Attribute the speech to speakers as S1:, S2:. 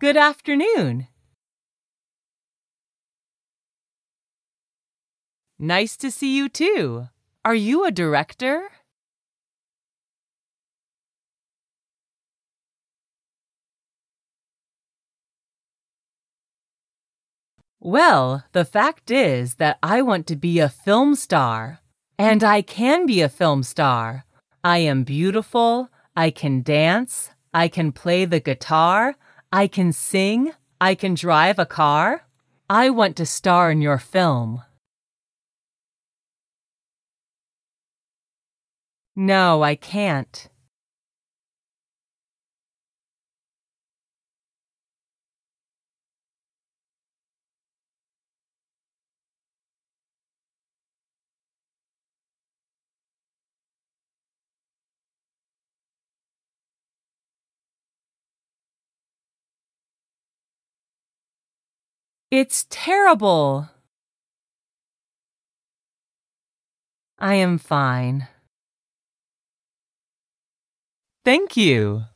S1: Good afternoon. Nice to see you too. Are you a director? Well, the fact is that I want to be a film star. And I can be a film star. I am beautiful, I can dance, I can play the guitar, I can sing, I can drive a car. I want to star in your film. No, I can't. It's terrible. I am fine. Thank you.